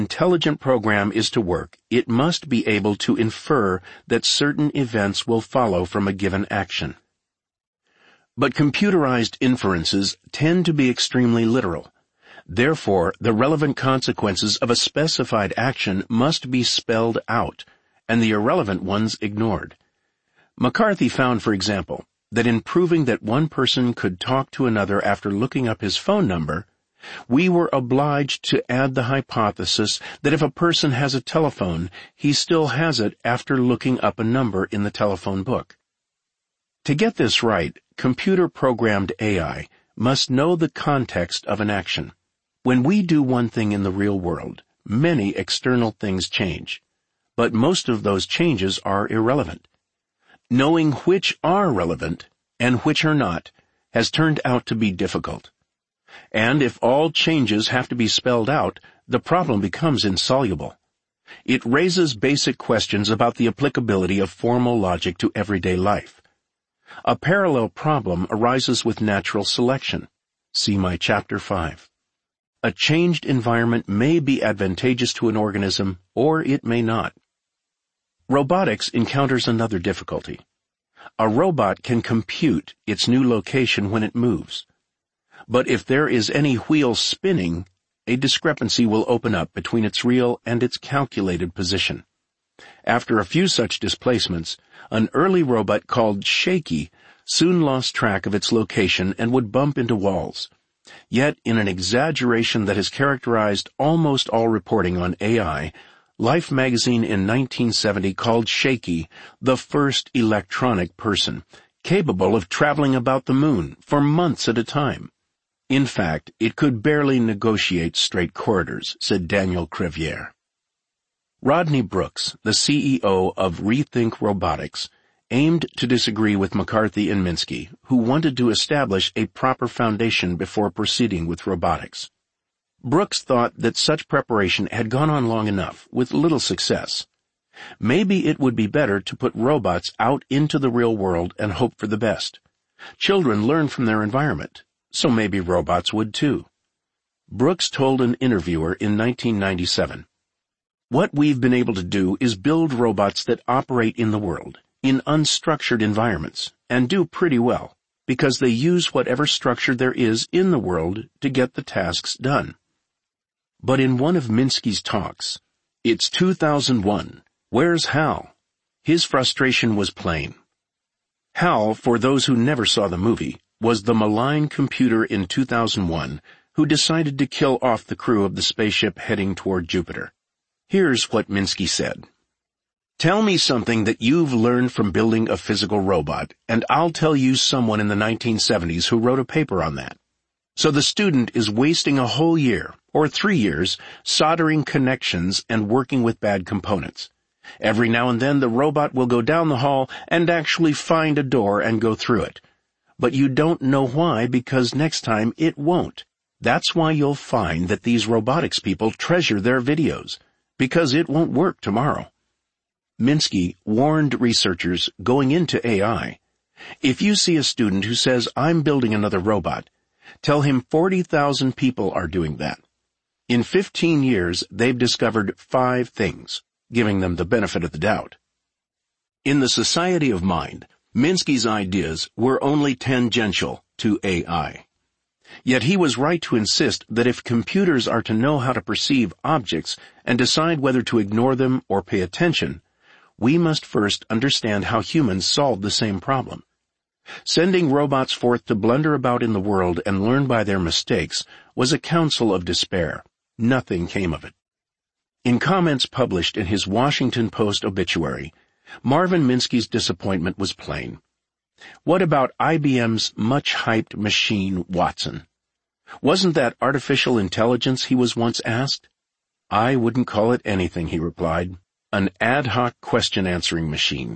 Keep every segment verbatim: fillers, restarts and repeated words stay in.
intelligent program is to work, it must be able to infer that certain events will follow from a given action. But computerized inferences tend to be extremely literal. Therefore, the relevant consequences of a specified action must be spelled out, and the irrelevant ones ignored. McCarthy found, for example, that in proving that one person could talk to another after looking up his phone number, we were obliged to add the hypothesis that if a person has a telephone, he still has it after looking up a number in the telephone book. To get this right, computer-programmed A I must know the context of an action. When we do one thing in the real world, many external things change, but most of those changes are irrelevant. Knowing which are relevant and which are not has turned out to be difficult. And if all changes have to be spelled out, the problem becomes insoluble. It raises basic questions about the applicability of formal logic to everyday life. A parallel problem arises with natural selection. See my chapter five. A changed environment may be advantageous to an organism, or it may not. Robotics encounters another difficulty. A robot can compute its new location when it moves. But if there is any wheel spinning, a discrepancy will open up between its real and its calculated position. After a few such displacements, an early robot called Shaky soon lost track of its location and would bump into walls. Yet, in an exaggeration that has characterized almost all reporting on A I, Life magazine in nineteen seventy called Shaky the first electronic person, capable of traveling about the moon for months at a time. In fact, it could barely negotiate straight corridors, said Daniel Crevier. Rodney Brooks, the C E O of Rethink Robotics, aimed to disagree with McCarthy and Minsky, who wanted to establish a proper foundation before proceeding with robotics. Brooks thought that such preparation had gone on long enough, with little success. Maybe it would be better to put robots out into the real world and hope for the best. Children learn from their environment, so maybe robots would too. Brooks told an interviewer in nineteen ninety-seven, "What we've been able to do is build robots that operate in the world, in unstructured environments, and do pretty well, because they use whatever structure there is in the world to get the tasks done." But in one of Minsky's talks, "It's two thousand one. Where's Hal?" his frustration was plain. Hal, for those who never saw the movie, was the malign computer in two thousand one who decided to kill off the crew of the spaceship heading toward Jupiter. Here's what Minsky said. "Tell me something that you've learned from building a physical robot, and I'll tell you someone in the nineteen seventies who wrote a paper on that." So the student is wasting a whole year, or three years, soldering connections and working with bad components. Every now and then the robot will go down the hall and actually find a door and go through it. But you don't know why, because next time it won't. That's why you'll find that these robotics people treasure their videos, because it won't work tomorrow. Minsky warned researchers going into A I, if you see a student who says, "I'm building another robot," tell him forty thousand people are doing that. In fifteen years, they've discovered five things, giving them the benefit of the doubt. In the Society of Mind, Minsky's ideas were only tangential to A I. Yet he was right to insist that if computers are to know how to perceive objects and decide whether to ignore them or pay attention, we must first understand how humans solved the same problem. Sending robots forth to blunder about in the world and learn by their mistakes was a counsel of despair. Nothing came of it. In comments published in his Washington Post obituary, Marvin Minsky's disappointment was plain. What about I B M's much-hyped machine, Watson? Wasn't that artificial intelligence, he was once asked? I wouldn't call it anything, he replied. An ad hoc question-answering machine.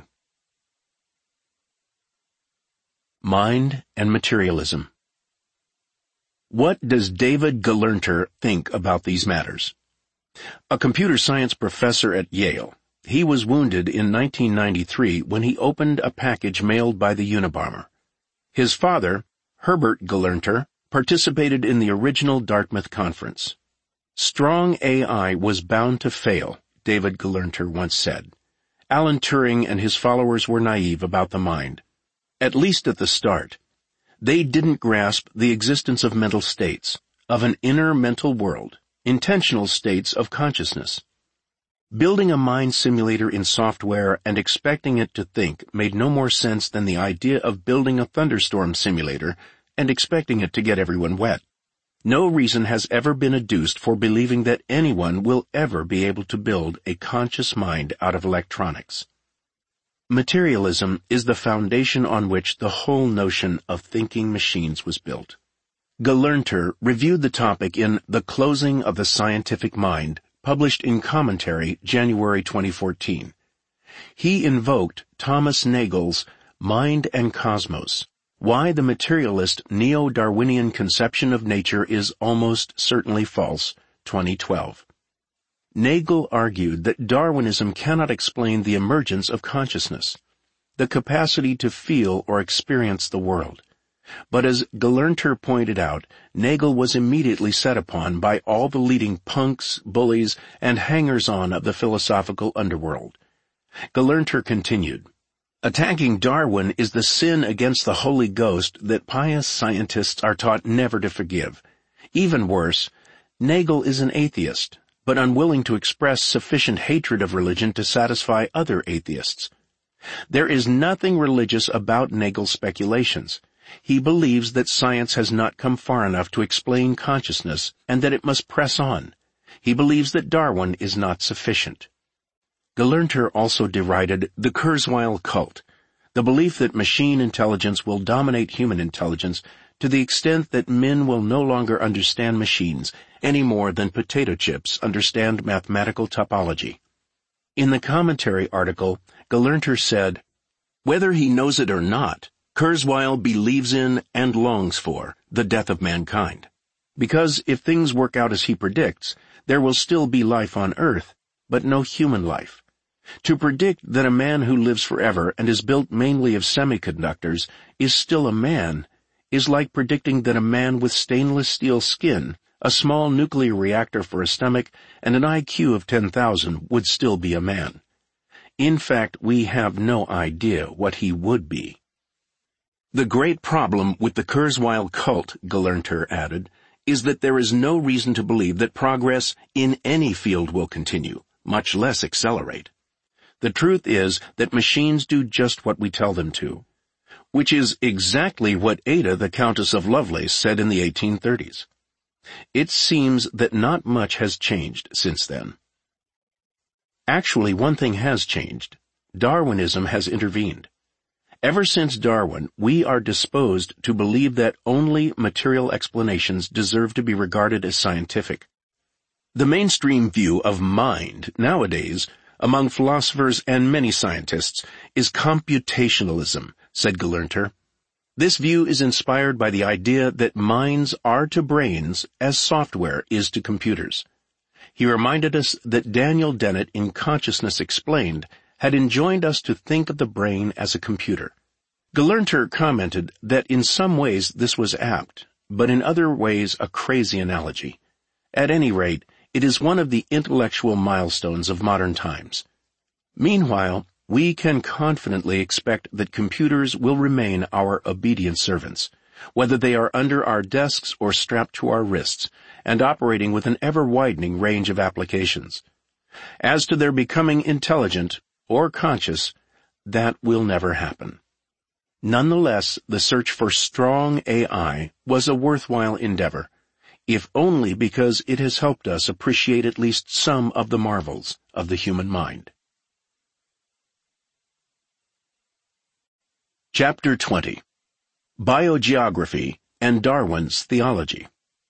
Mind and Materialism. What does David Gelernter think about these matters? A computer science professor at Yale, he was wounded in nineteen ninety-three when he opened a package mailed by the Unabomber. His father, Herbert Gelernter, participated in the original Dartmouth Conference. Strong A I was bound to fail, David Gelernter once said. Alan Turing and his followers were naive about the mind, at least at the start. They didn't grasp the existence of mental states, of an inner mental world, intentional states of consciousness. Building a mind simulator in software and expecting it to think made no more sense than the idea of building a thunderstorm simulator and expecting it to get everyone wet. No reason has ever been adduced for believing that anyone will ever be able to build a conscious mind out of electronics. Materialism is the foundation on which the whole notion of thinking machines was built. Gelernter reviewed the topic in The Closing of the Scientific Mind, published in Commentary, January twenty fourteen. He invoked Thomas Nagel's Mind and Cosmos, Why the Materialist Neo-Darwinian Conception of Nature is Almost Certainly False, twenty twelve. Nagel argued that Darwinism cannot explain the emergence of consciousness, the capacity to feel or experience the world. But as Gelernter pointed out, Nagel was immediately set upon by all the leading punks, bullies, and hangers-on of the philosophical underworld. Gelernter continued, Attacking Darwin is the sin against the Holy Ghost that pious scientists are taught never to forgive. Even worse, Nagel is an atheist, but unwilling to express sufficient hatred of religion to satisfy other atheists. There is nothing religious about Nagel's speculations. He believes that science has not come far enough to explain consciousness and that it must press on. He believes that Darwin is not sufficient. Gelernter also derided the Kurzweil cult, the belief that machine intelligence will dominate human intelligence to the extent that men will no longer understand machines any more than potato chips understand mathematical topology. In the commentary article, Gelernter said, Whether he knows it or not, Kurzweil believes in and longs for the death of mankind. Because if things work out as he predicts, there will still be life on Earth, but no human life. To predict that a man who lives forever and is built mainly of semiconductors is still a man is like predicting that a man with stainless steel skin, a small nuclear reactor for a stomach, and an I Q of ten thousand would still be a man. In fact, we have no idea what he would be. The great problem with the Kurzweil cult, Gelernter added, is that there is no reason to believe that progress in any field will continue, much less accelerate. The truth is that machines do just what we tell them to, which is exactly what Ada, the Countess of Lovelace, said in the eighteen thirties. It seems that not much has changed since then. Actually, one thing has changed. Darwinism has intervened. Ever since Darwin, we are disposed to believe that only material explanations deserve to be regarded as scientific. The mainstream view of mind nowadays, among philosophers and many scientists, is computationalism, said Gelernter. This view is inspired by the idea that minds are to brains as software is to computers. He reminded us that Daniel Dennett in Consciousness Explained had enjoined us to think of the brain as a computer. Gelernter commented that in some ways this was apt, but in other ways a crazy analogy. At any rate, it is one of the intellectual milestones of modern times. Meanwhile, we can confidently expect that computers will remain our obedient servants, whether they are under our desks or strapped to our wrists, and operating with an ever-widening range of applications. As to their becoming intelligent or conscious, that will never happen. Nonetheless, the search for strong A I was a worthwhile endeavor, if only because it has helped us appreciate at least some of the marvels of the human mind. Chapter twenty. Biogeography and Darwin's Theology.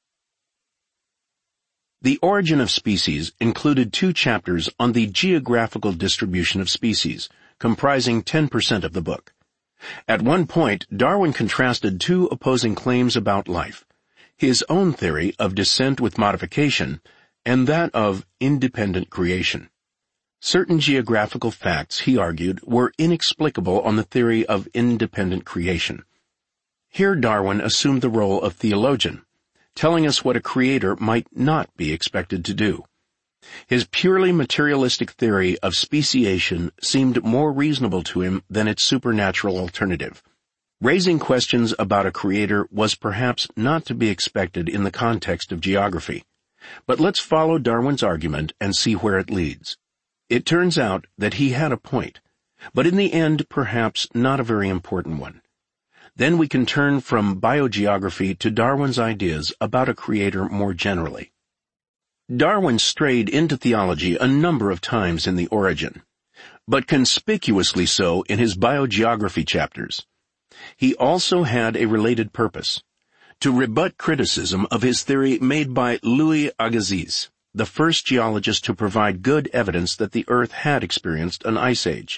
The Origin of Species included two chapters on the geographical distribution of species, comprising ten percent of the book. At one point, Darwin contrasted two opposing claims about life, his own theory of descent with modification and that of independent creation. Certain geographical facts, he argued, were inexplicable on the theory of independent creation. Here Darwin assumed the role of theologian, telling us what a creator might not be expected to do. His purely materialistic theory of speciation seemed more reasonable to him than its supernatural alternative. Raising questions about a creator was perhaps not to be expected in the context of geography. But let's follow Darwin's argument and see where it leads. It turns out that he had a point, but in the end perhaps not a very important one. Then we can turn from biogeography to Darwin's ideas about a creator more generally. Darwin strayed into theology a number of times in The Origin, but conspicuously so in his biogeography chapters. He also had a related purpose, to rebut criticism of his theory made by Louis Agassiz, the first geologist to provide good evidence that the Earth had experienced an ice age.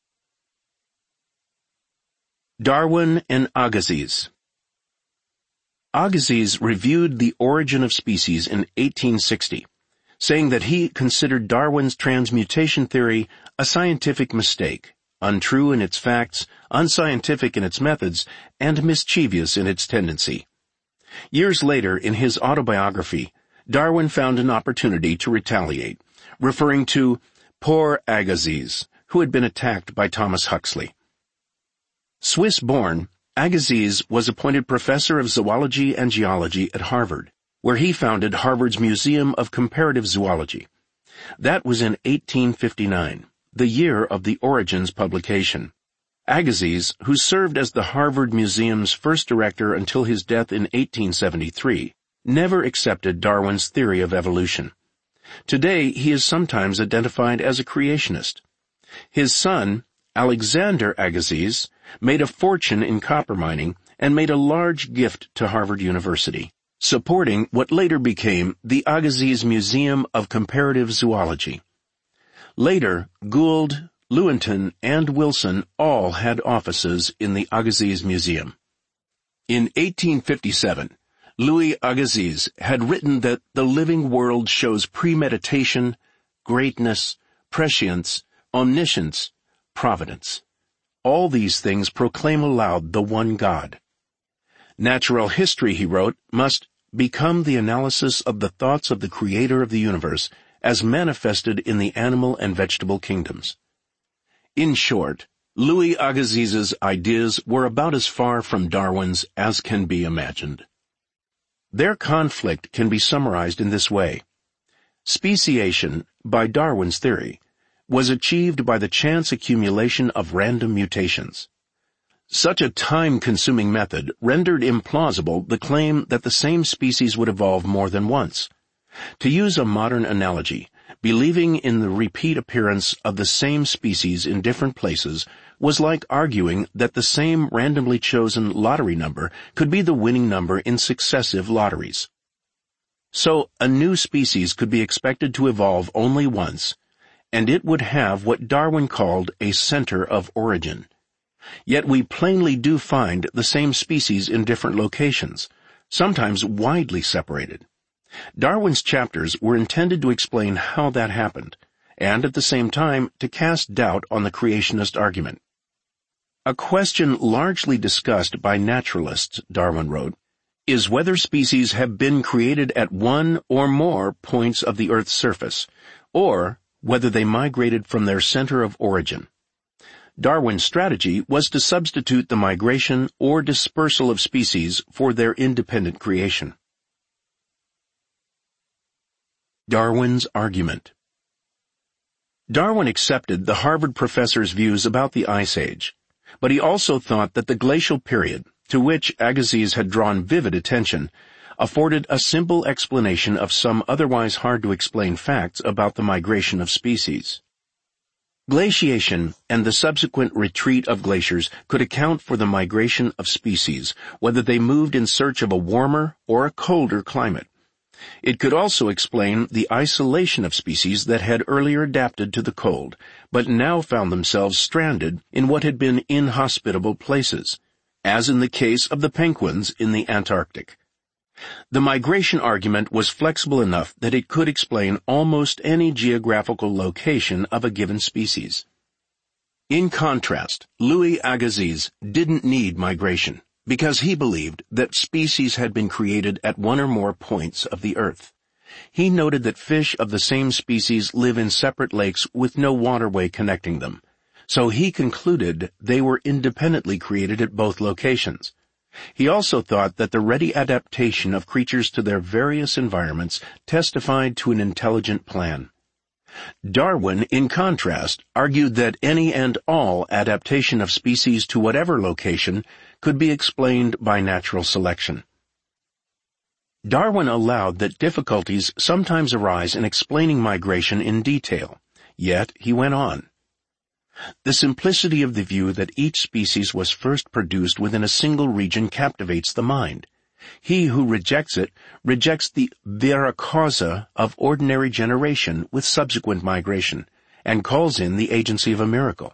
Darwin and Agassiz. Agassiz reviewed The Origin of Species in eighteen sixty, saying that he considered Darwin's transmutation theory a scientific mistake, untrue in its facts, unscientific in its methods, and mischievous in its tendency. Years later, in his autobiography, Darwin found an opportunity to retaliate, referring to poor Agassiz, who had been attacked by Thomas Huxley. Swiss-born, Agassiz was appointed professor of zoology and geology at Harvard, where he founded Harvard's Museum of Comparative Zoology. That was in eighteen fifty-nine, the year of The Origin's publication. Agassiz, who served as the Harvard Museum's first director until his death in eighteen seventy-three, never accepted Darwin's theory of evolution. Today, he is sometimes identified as a creationist. His son, Alexander Agassiz, made a fortune in copper mining and made a large gift to Harvard University, supporting what later became the Agassiz Museum of Comparative Zoology. Later, Gould, Lewontin, and Wilson all had offices in the Agassiz Museum. In eighteen fifty-seven, Louis Agassiz had written that the living world shows premeditation, greatness, prescience, omniscience, providence. All these things proclaim aloud the one God. Natural history, he wrote, must become the analysis of the thoughts of the Creator of the universe as manifested in the animal and vegetable kingdoms. In short, Louis Agassiz's ideas were about as far from Darwin's as can be imagined. Their conflict can be summarized in this way. Speciation, by Darwin's theory, was achieved by the chance accumulation of random mutations. Such a time-consuming method rendered implausible the claim that the same species would evolve more than once. To use a modern analogy, believing in the repeat appearance of the same species in different places was like arguing that the same randomly chosen lottery number could be the winning number in successive lotteries. So, a new species could be expected to evolve only once, and it would have what Darwin called a center of origin. Yet we plainly do find the same species in different locations, sometimes widely separated. Darwin's chapters were intended to explain how that happened, and at the same time to cast doubt on the creationist argument. A question largely discussed by naturalists, Darwin wrote, is whether species have been created at one or more points of the Earth's surface, or whether they migrated from their center of origin. Darwin's strategy was to substitute the migration or dispersal of species for their independent creation. Darwin's argument. Darwin accepted the Harvard professor's views about the Ice Age, but he also thought that the glacial period, to which Agassiz had drawn vivid attention, afforded a simple explanation of some otherwise hard-to-explain facts about the migration of species. Glaciation and the subsequent retreat of glaciers could account for the migration of species, whether they moved in search of a warmer or a colder climate. It could also explain the isolation of species that had earlier adapted to the cold, but now found themselves stranded in what had been inhospitable places, as in the case of the penguins in the Antarctic. The migration argument was flexible enough that it could explain almost any geographical location of a given species. In contrast, Louis Agassiz didn't need migration, because he believed that species had been created at one or more points of the earth. He noted that fish of the same species live in separate lakes with no waterway connecting them, so he concluded they were independently created at both locations. He also thought that the ready adaptation of creatures to their various environments testified to an intelligent plan. Darwin, in contrast, argued that any and all adaptation of species to whatever location could be explained by natural selection. Darwin allowed that difficulties sometimes arise in explaining migration in detail, yet he went on. The simplicity of the view that each species was first produced within a single region captivates the mind. He who rejects it rejects the vera causa of ordinary generation with subsequent migration, and calls in the agency of a miracle.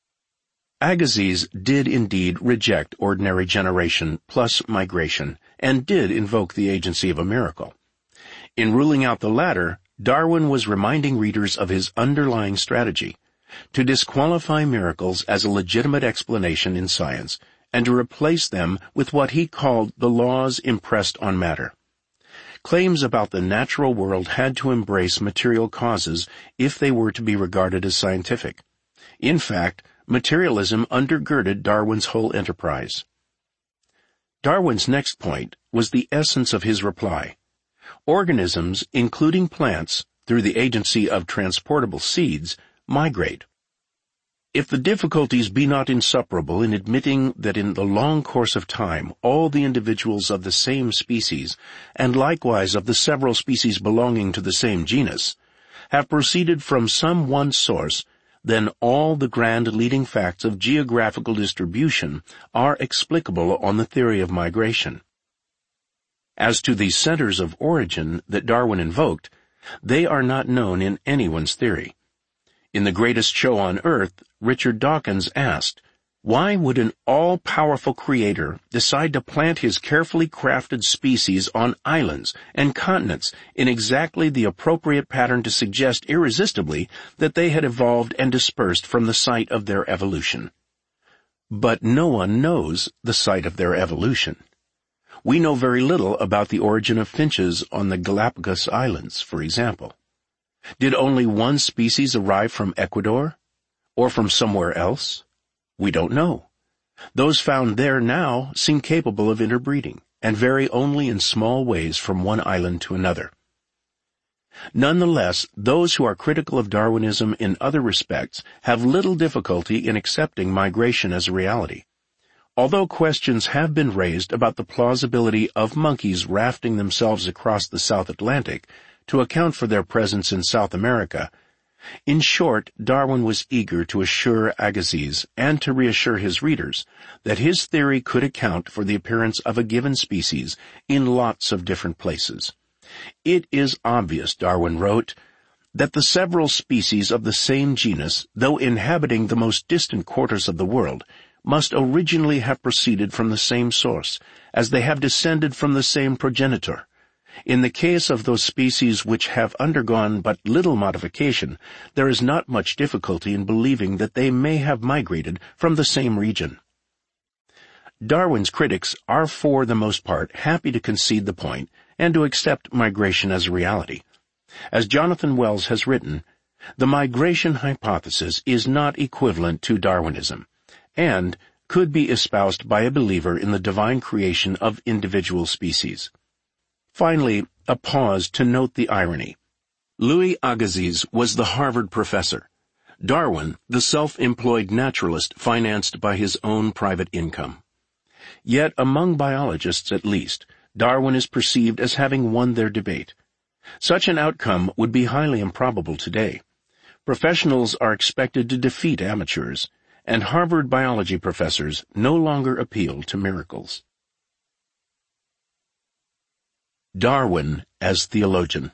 Agassiz did indeed reject ordinary generation plus migration, and did invoke the agency of a miracle. In ruling out the latter, Darwin was reminding readers of his underlying strategy, to disqualify miracles as a legitimate explanation in science, and to replace them with what he called the laws impressed on matter. Claims about the natural world had to embrace material causes if they were to be regarded as scientific. In fact, materialism undergirded Darwin's whole enterprise. Darwin's next point was the essence of his reply. Organisms, including plants, through the agency of transportable seeds, migrate. If the difficulties be not insuperable in admitting that in the long course of time all the individuals of the same species, and likewise of the several species belonging to the same genus, have proceeded from some one source, then all the grand leading facts of geographical distribution are explicable on the theory of migration. As to the centers of origin that Darwin invoked, they are not known in anyone's theory. In The Greatest Show on Earth, Richard Dawkins asked, why would an all-powerful creator decide to plant his carefully crafted species on islands and continents in exactly the appropriate pattern to suggest irresistibly that they had evolved and dispersed from the site of their evolution? But no one knows the site of their evolution. We know very little about the origin of finches on the Galapagos Islands, for example. Did only one species arrive from Ecuador? Or from somewhere else? We don't know. Those found there now seem capable of interbreeding, and vary only in small ways from one island to another. Nonetheless, those who are critical of Darwinism in other respects have little difficulty in accepting migration as a reality. Although questions have been raised about the plausibility of monkeys rafting themselves across the South Atlantic to account for their presence in South America, in short, Darwin was eager to assure Agassiz and to reassure his readers that his theory could account for the appearance of a given species in lots of different places. It is obvious, Darwin wrote, that the several species of the same genus, though inhabiting the most distant quarters of the world, must originally have proceeded from the same source, as they have descended from the same progenitor. In the case of those species which have undergone but little modification, there is not much difficulty in believing that they may have migrated from the same region. Darwin's critics are for the most part happy to concede the point and to accept migration as a reality. As Jonathan Wells has written, the migration hypothesis is not equivalent to Darwinism, and could be espoused by a believer in the divine creation of individual species. Finally, a pause to note the irony. Louis Agassiz was the Harvard professor. Darwin, the self-employed naturalist financed by his own private income. Yet, among biologists at least, Darwin is perceived as having won their debate. Such an outcome would be highly improbable today. Professionals are expected to defeat amateurs, and Harvard biology professors no longer appeal to miracles. Darwin as theologian.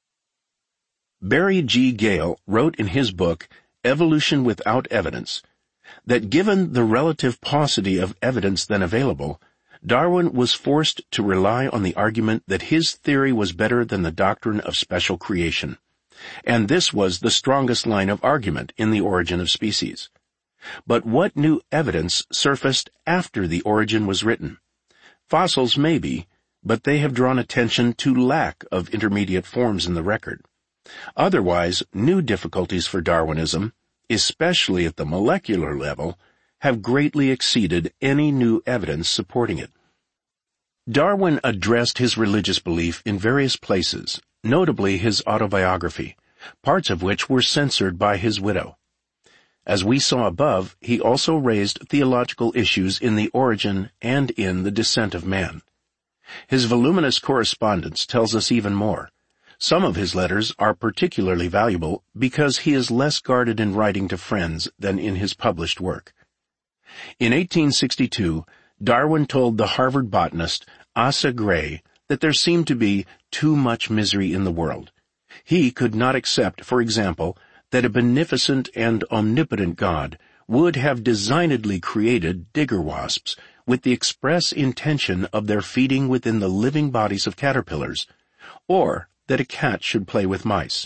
Barry G. Gale wrote in his book, Evolution Without Evidence, that given the relative paucity of evidence then available, Darwin was forced to rely on the argument that his theory was better than the doctrine of special creation, and this was the strongest line of argument in The Origin of Species. But what new evidence surfaced after The Origin was written? Fossils maybe, but they have drawn attention to lack of intermediate forms in the record. Otherwise, new difficulties for Darwinism, especially at the molecular level, have greatly exceeded any new evidence supporting it. Darwin addressed his religious belief in various places, notably his autobiography, parts of which were censored by his widow. As we saw above, he also raised theological issues in The Origin and in The Descent of Man. His voluminous correspondence tells us even more. Some of his letters are particularly valuable because he is less guarded in writing to friends than in his published work. In eighteen sixty-two, Darwin told the Harvard botanist Asa Gray that there seemed to be too much misery in the world. He could not accept, for example, that a beneficent and omnipotent God would have designedly created digger wasps with the express intention of their feeding within the living bodies of caterpillars, or that a cat should play with mice.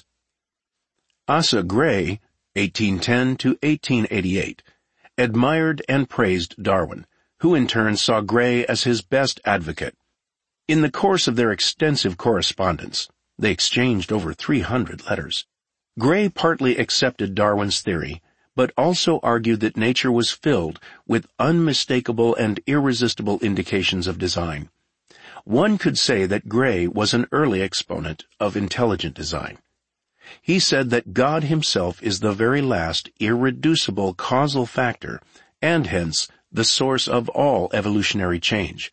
Asa Gray, eighteen ten to eighteen eighty-eight, admired and praised Darwin, who in turn saw Gray as his best advocate. In the course of their extensive correspondence, they exchanged over three hundred letters. Gray partly accepted Darwin's theory, but also argued that nature was filled with unmistakable and irresistible indications of design. One could say that Gray was an early exponent of intelligent design. He said that God himself is the very last irreducible causal factor, and hence the source of all evolutionary change.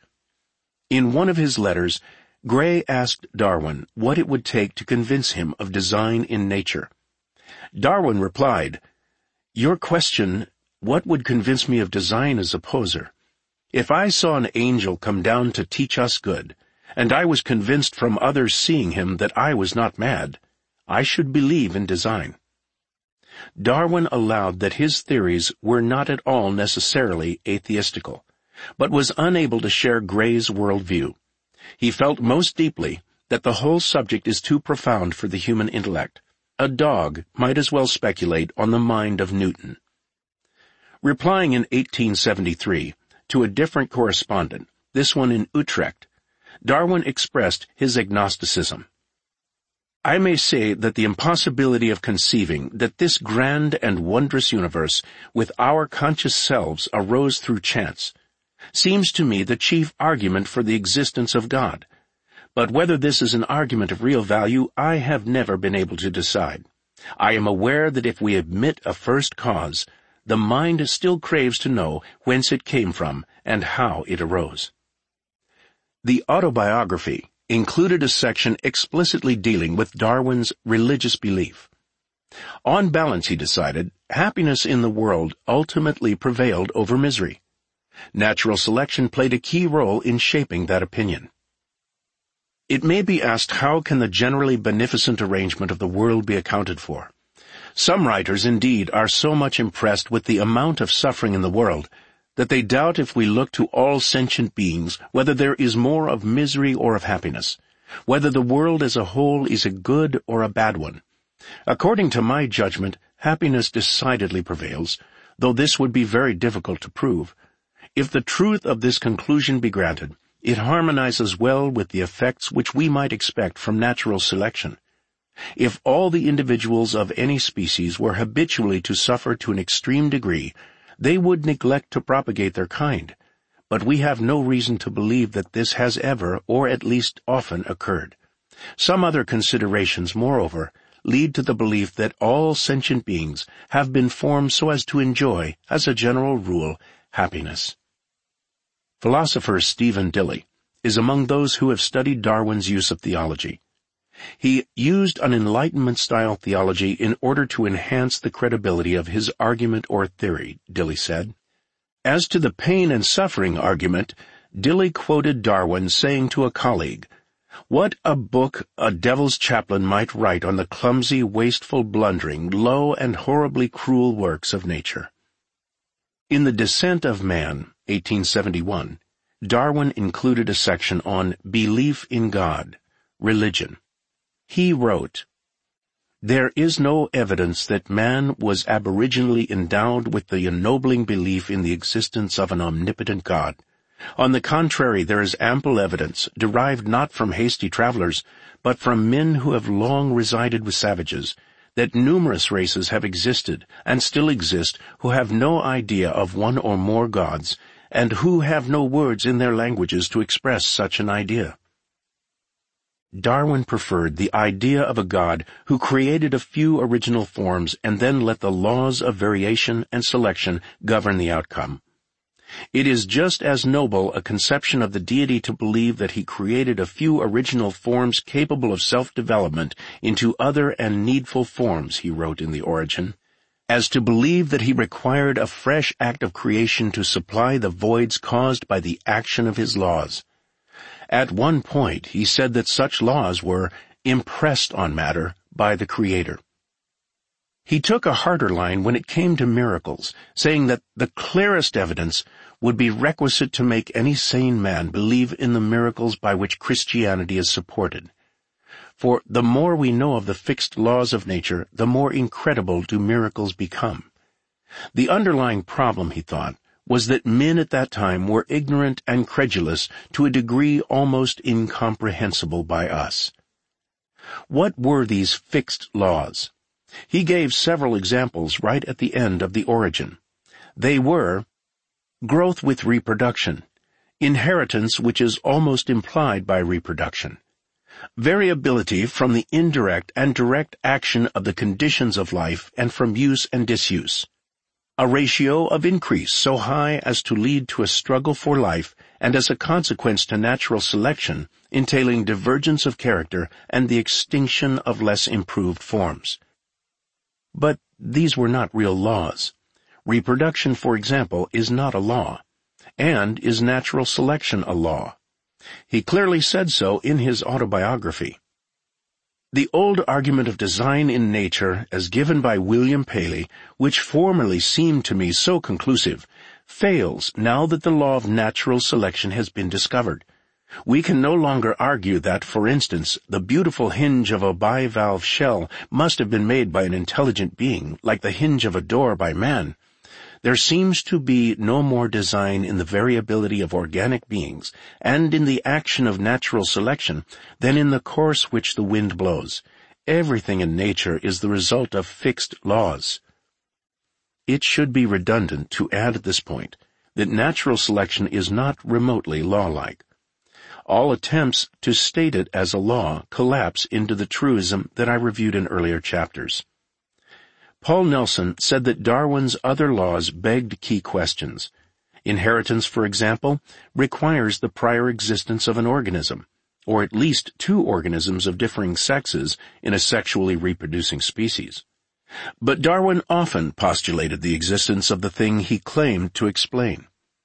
In one of his letters, Gray asked Darwin what it would take to convince him of design in nature. Darwin replied, "Your question, what would convince me of design as a poser? If I saw an angel come down to teach us good, and I was convinced from others seeing him that I was not mad, I should believe in design." Darwin allowed that his theories were not at all necessarily atheistical, but was unable to share Gray's worldview. He felt most deeply that the whole subject is too profound for the human intellect. A dog might as well speculate on the mind of Newton. Replying in eighteen seventy-three to a different correspondent, this one in Utrecht, Darwin expressed his agnosticism. "I may say that the impossibility of conceiving that this grand and wondrous universe with our conscious selves arose through chance seems to me the chief argument for the existence of God. But whether this is an argument of real value, I have never been able to decide. I am aware that if we admit a first cause, the mind still craves to know whence it came from and how it arose." The autobiography included a section explicitly dealing with Darwin's religious belief. On balance, he decided, happiness in the world ultimately prevailed over misery. Natural selection played a key role in shaping that opinion. It may be asked, how can the generally beneficent arrangement of the world be accounted for? Some writers, indeed, are so much impressed with the amount of suffering in the world that they doubt if we look to all sentient beings whether there is more of misery or of happiness, whether the world as a whole is a good or a bad one. According to my judgment, happiness decidedly prevails, though this would be very difficult to prove. If the truth of this conclusion be granted, it harmonizes well with the effects which we might expect from natural selection. If all the individuals of any species were habitually to suffer to an extreme degree, they would neglect to propagate their kind, but we have no reason to believe that this has ever, or at least often, occurred. Some other considerations, moreover, lead to the belief that all sentient beings have been formed so as to enjoy, as a general rule, happiness. Philosopher Stephen Dilly is among those who have studied Darwin's use of theology. He used an Enlightenment-style theology in order to enhance the credibility of his argument or theory, Dilly said. As to the pain and suffering argument, Dilly quoted Darwin saying to a colleague, "What a book a devil's chaplain might write on the clumsy, wasteful, blundering, low, and horribly cruel works of nature." In The Descent of Man, eighteen seventy-one, Darwin included a section on belief in God, religion. He wrote, There is no evidence that man was aboriginally endowed with the ennobling belief in the existence of an omnipotent God. On the contrary, there is ample evidence, derived not from hasty travelers, but from men who have long resided with savages, that numerous races have existed and still exist who have no idea of one or more gods, and who have no words in their languages to express such an idea. Darwin preferred the idea of a God who created a few original forms and then let the laws of variation and selection govern the outcome. It is just as noble a conception of the deity to believe that he created a few original forms capable of self-development into other and needful forms, he wrote in The Origin, as to believe that he required a fresh act of creation to supply the voids caused by the action of his laws. At one point, he said that such laws were impressed on matter by the Creator. He took a harder line when it came to miracles, saying that the clearest evidence would be requisite to make any sane man believe in the miracles by which Christianity is supported. For the more we know of the fixed laws of nature, the more incredible do miracles become. The underlying problem, he thought, was that men at that time were ignorant and credulous to a degree almost incomprehensible by us. What were these fixed laws? He gave several examples right at the end of The Origin. They were growth with reproduction, inheritance which is almost implied by reproduction, variability from the indirect and direct action of the conditions of life and from use and disuse, a ratio of increase so high as to lead to a struggle for life and as a consequence to natural selection, entailing divergence of character and the extinction of less improved forms. But these were not real laws. Reproduction, for example, is not a law. And is natural selection a law? He clearly said so in his autobiography. The old argument of design in nature, as given by William Paley, which formerly seemed to me so conclusive, fails now that the law of natural selection has been discovered. We can no longer argue that, for instance, the beautiful hinge of a bivalve shell must have been made by an intelligent being, like the hinge of a door by man. There seems to be no more design in the variability of organic beings and in the action of natural selection than in the course which the wind blows. Everything in nature is the result of fixed laws. It should be redundant to add at this point that natural selection is not remotely law-like. All attempts to state it as a law collapse into the truism that I reviewed in earlier chapters. Paul Nelson said that Darwin's other laws begged key questions. Inheritance, for example, requires the prior existence of an organism, or at least two organisms of differing sexes in a sexually reproducing species. But Darwin often postulated the existence of the thing he claimed to explain.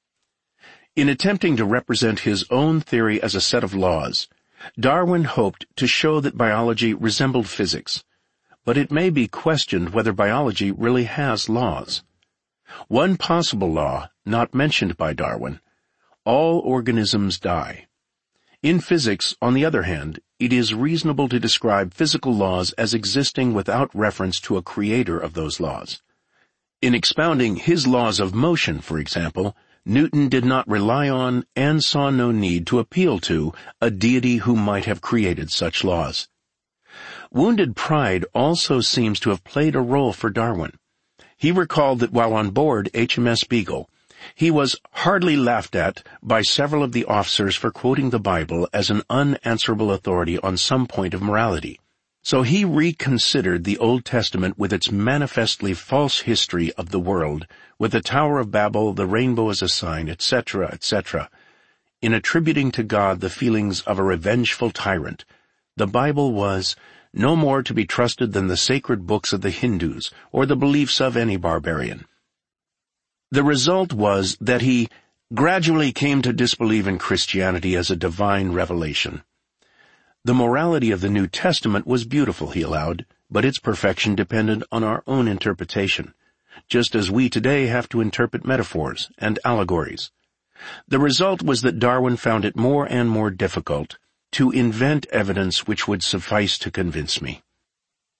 In attempting to represent his own theory as a set of laws, Darwin hoped to show that biology resembled physics, but it may be questioned whether biology really has laws. One possible law, not mentioned by Darwin: all organisms die. In physics, on the other hand, it is reasonable to describe physical laws as existing without reference to a creator of those laws. In expounding his laws of motion, for example, Newton did not rely on and saw no need to appeal to a deity who might have created such laws. Wounded pride also seems to have played a role for Darwin. He recalled that while on board H M S Beagle, he was hardly laughed at by several of the officers for quoting the Bible as an unanswerable authority on some point of morality. So he reconsidered the Old Testament with its manifestly false history of the world, with the Tower of Babel, the rainbow as a sign, et cetera, et cetera. In attributing to God the feelings of a revengeful tyrant, the Bible was no more to be trusted than the sacred books of the Hindus or the beliefs of any barbarian. The result was that he gradually came to disbelieve in Christianity as a divine revelation. The morality of the New Testament was beautiful, he allowed, but its perfection depended on our own interpretation, just as we today have to interpret metaphors and allegories. The result was that Darwin found it more and more difficult to invent evidence which would suffice to convince me.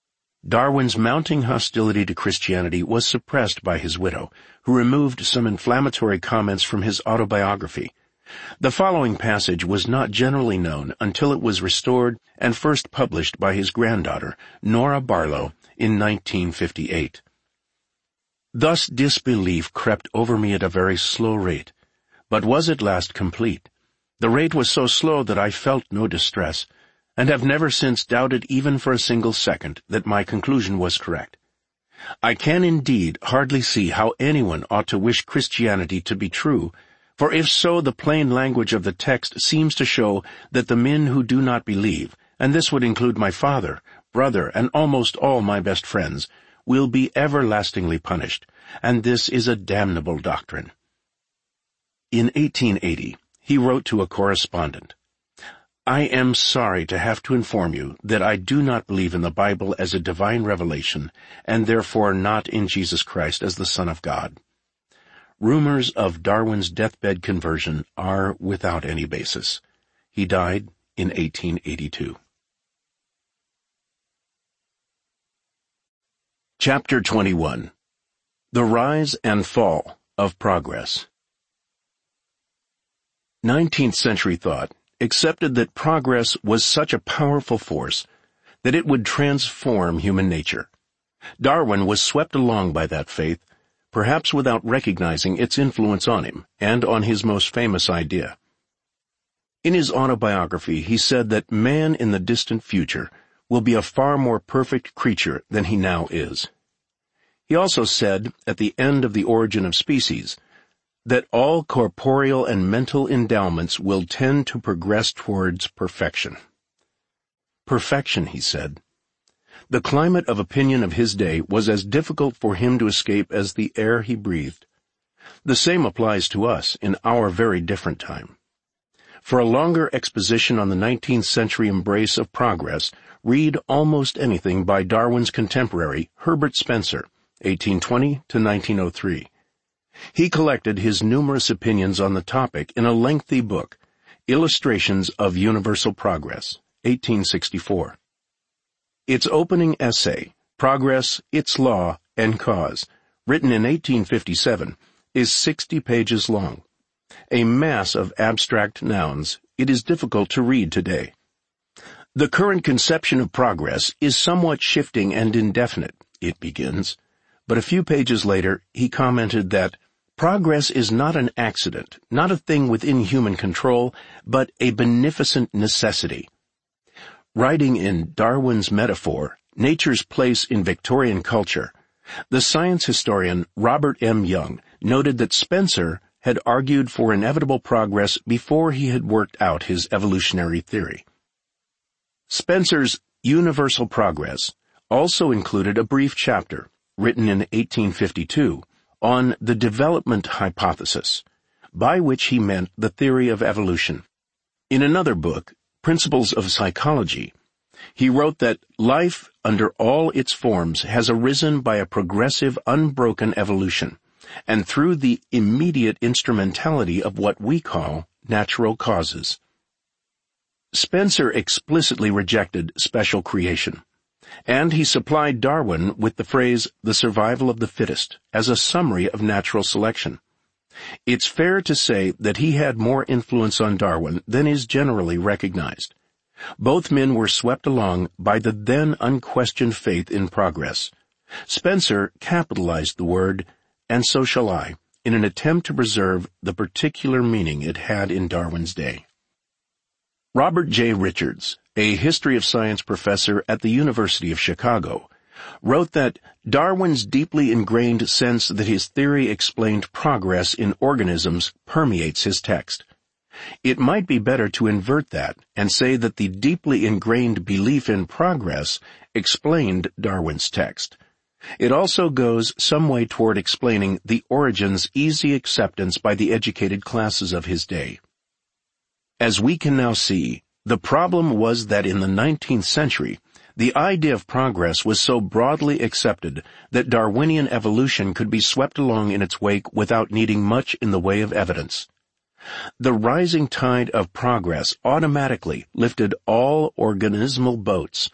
Darwin's mounting hostility to Christianity was suppressed by his widow, who removed some inflammatory comments from his autobiography. The following passage was not generally known until it was restored and first published by his granddaughter, Nora Barlow, in nineteen fifty-eight. Thus disbelief crept over me at a very slow rate, but was at last complete. The rate was so slow that I felt no distress, and have never since doubted even for a single second that my conclusion was correct. I can indeed hardly see how anyone ought to wish Christianity to be true, for if so, the plain language of the text seems to show that the men who do not believe, and this would include my father, brother, and almost all my best friends, will be everlastingly punished, and this is a damnable doctrine. In eighteen eighty, he wrote to a correspondent, I am sorry to have to inform you that I do not believe in the Bible as a divine revelation, and therefore not in Jesus Christ as the Son of God. Rumors of Darwin's deathbed conversion are without any basis. He died in eighteen eighty-two. Chapter twenty-one. The Rise and Fall of Progress. Nineteenth century thought accepted that progress was such a powerful force that it would transform human nature. Darwin was swept along by that faith, perhaps without recognizing its influence on him and on his most famous idea. In his autobiography, he said that man in the distant future will be a far more perfect creature than he now is. He also said, at the end of The Origin of Species, that all corporeal and mental endowments will tend to progress towards perfection. Perfection, he said. The climate of opinion of his day was as difficult for him to escape as the air he breathed. The same applies to us in our very different time. For a longer exposition on the nineteenth century embrace of progress, read almost anything by Darwin's contemporary, Herbert Spencer, eighteen twenty to nineteen oh three. He collected his numerous opinions on the topic in a lengthy book, Illustrations of Universal Progress, eighteen sixty-four. Its opening essay, Progress, Its Law, and Cause, written in eighteen fifty-seven, is sixty pages long. A mass of abstract nouns, it is difficult to read today. The current conception of progress is somewhat shifting and indefinite, it begins, but a few pages later he commented that progress is not an accident, not a thing within human control, but a beneficent necessity. Writing in Darwin's metaphor, Nature's Place in Victorian Culture, the science historian Robert M. Young noted that Spencer had argued for inevitable progress before he had worked out his evolutionary theory. Spencer's Universal Progress also included a brief chapter, written in eighteen fifty-two, on the development hypothesis, by which he meant the theory of evolution. In another book, Principles of Psychology, he wrote that life under all its forms has arisen by a progressive, unbroken evolution, and through the immediate instrumentality of what we call natural causes. Spencer explicitly rejected special creation, and he supplied Darwin with the phrase, the survival of the fittest, as a summary of natural selection. It's fair to say that he had more influence on Darwin than is generally recognized. Both men were swept along by the then unquestioned faith in progress. Spencer capitalized the word, and so shall I, in an attempt to preserve the particular meaning it had in Darwin's day. Robert J. Richards, a history of science professor at the University of Chicago, wrote that Darwin's deeply ingrained sense that his theory explained progress in organisms permeates his text. It might be better to invert that and say that the deeply ingrained belief in progress explained Darwin's text. It also goes some way toward explaining the origin's easy acceptance by the educated classes of his day. As we can now see, the problem was that in the nineteenth century, the idea of progress was so broadly accepted that Darwinian evolution could be swept along in its wake without needing much in the way of evidence. The rising tide of progress automatically lifted all organismal boats.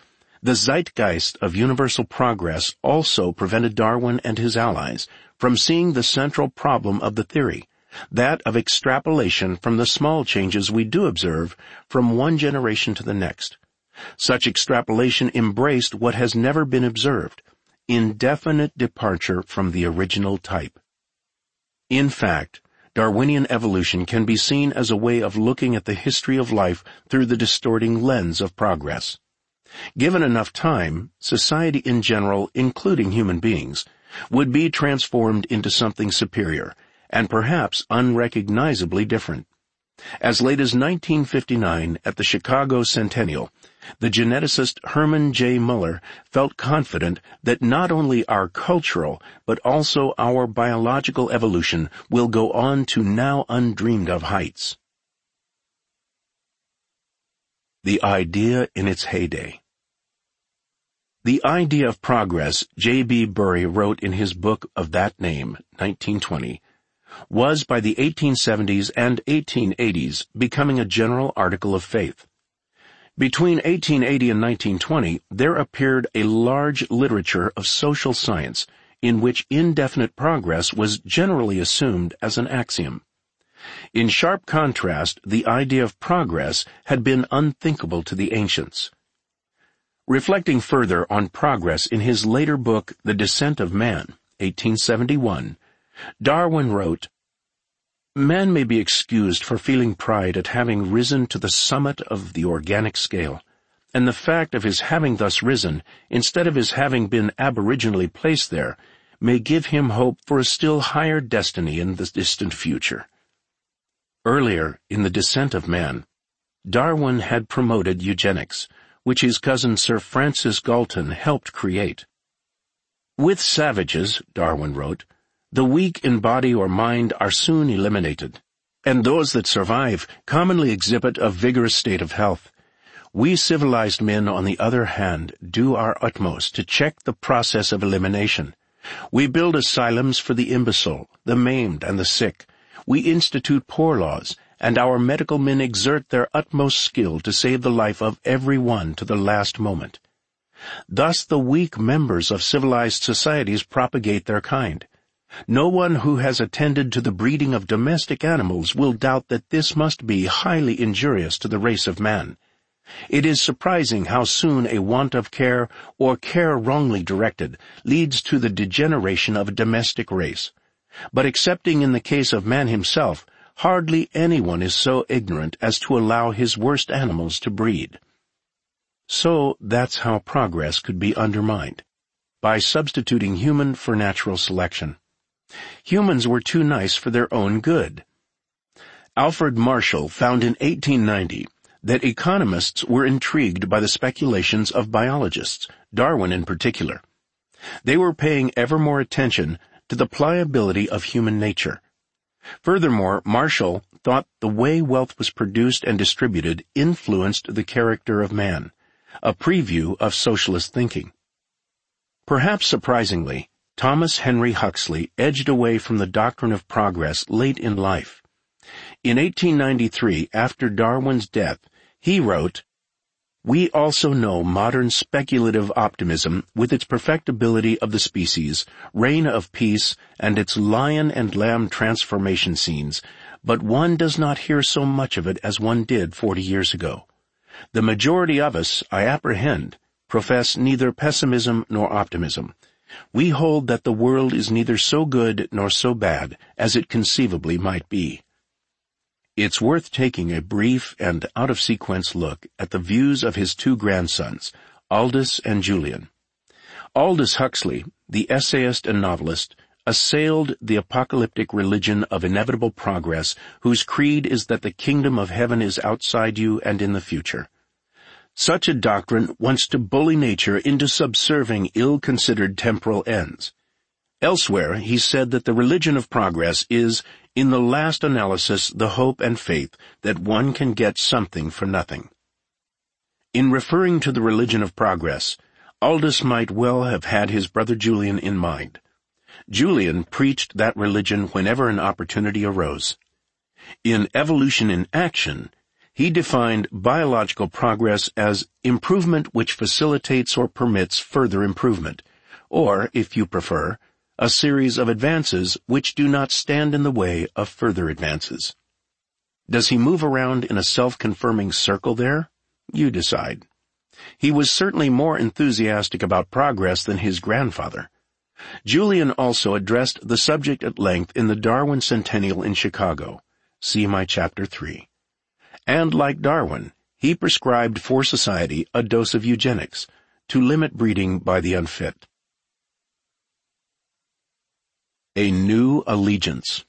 The zeitgeist of universal progress also prevented Darwin and his allies from seeing the central problem of the theory, that of extrapolation from the small changes we do observe from one generation to the next. Such extrapolation embraced what has never been observed, indefinite departure from the original type. In fact, Darwinian evolution can be seen as a way of looking at the history of life through the distorting lens of progress. Given enough time, society in general, including human beings, would be transformed into something superior, and perhaps unrecognizably different. As late as nineteen fifty-nine, at the Chicago Centennial, the geneticist Herman J. Muller felt confident that not only our cultural, but also our biological evolution will go on to now undreamed of heights. The idea in its heyday. The idea of progress, J B Bury wrote in his book of that name, nineteen twenty, was by the eighteen seventies and eighteen eighties becoming a general article of faith. Between eighteen eighty and nineteen twenty, there appeared a large literature of social science in which indefinite progress was generally assumed as an axiom. In sharp contrast, the idea of progress had been unthinkable to the ancients. Reflecting further on progress in his later book, The Descent of Man, eighteen seventy-one, Darwin wrote, "Man may be excused for feeling pride at having risen to the summit of the organic scale, and the fact of his having thus risen, instead of his having been aboriginally placed there, may give him hope for a still higher destiny in the distant future." Earlier, in The Descent of Man, Darwin had promoted eugenics, which his cousin Sir Francis Galton helped create. "With savages," Darwin wrote, "the weak in body or mind are soon eliminated, and those that survive commonly exhibit a vigorous state of health. We civilized men, on the other hand, do our utmost to check the process of elimination. We build asylums for the imbecile, the maimed, and the sick. We institute poor laws, and our medical men exert their utmost skill to save the life of every one to the last moment. Thus the weak members of civilized societies propagate their kind. No one who has attended to the breeding of domestic animals will doubt that this must be highly injurious to the race of man. It is surprising how soon a want of care, or care wrongly directed, leads to the degeneration of a domestic race. But excepting in the case of man himself, hardly anyone is so ignorant as to allow his worst animals to breed." So that's how progress could be undermined, by substituting human for natural selection. Humans were too nice for their own good. Alfred Marshall found in eighteen ninety that economists were intrigued by the speculations of biologists, Darwin in particular. They were paying ever more attention to the pliability of human nature. Furthermore, Marshall thought the way wealth was produced and distributed influenced the character of man, a preview of socialist thinking. Perhaps surprisingly, Thomas Henry Huxley edged away from the doctrine of progress late in life. In eighteen ninety-three, after Darwin's death, he wrote, "We also know modern speculative optimism, with its perfectibility of the species, reign of peace, and its lion and lamb transformation scenes, but one does not hear so much of it as one did forty years ago. The majority of us, I apprehend, profess neither pessimism nor optimism. We hold that the world is neither so good nor so bad as it conceivably might be." It's worth taking a brief and out-of-sequence look at the views of his two grandsons, Aldous and Julian. Aldous Huxley, the essayist and novelist, assailed the apocalyptic religion of inevitable progress, whose creed is that the kingdom of heaven is outside you and in the future. Such a doctrine wants to bully nature into subserving ill-considered temporal ends. Elsewhere, he said that the religion of progress is, in the last analysis, the hope and faith that one can get something for nothing. In referring to the religion of progress, Aldous might well have had his brother Julian in mind. Julian preached that religion whenever an opportunity arose. In Evolution in Action, He defined biological progress as improvement which facilitates or permits further improvement, or, if you prefer, a series of advances which do not stand in the way of further advances. Does he move around in a self-confirming circle there? You decide. He was certainly more enthusiastic about progress than his grandfather. Julian also addressed the subject at length in the Darwin Centennial in Chicago. See my chapter three. And like Darwin, he prescribed for society a dose of eugenics to limit breeding by the unfit. A New Allegiance.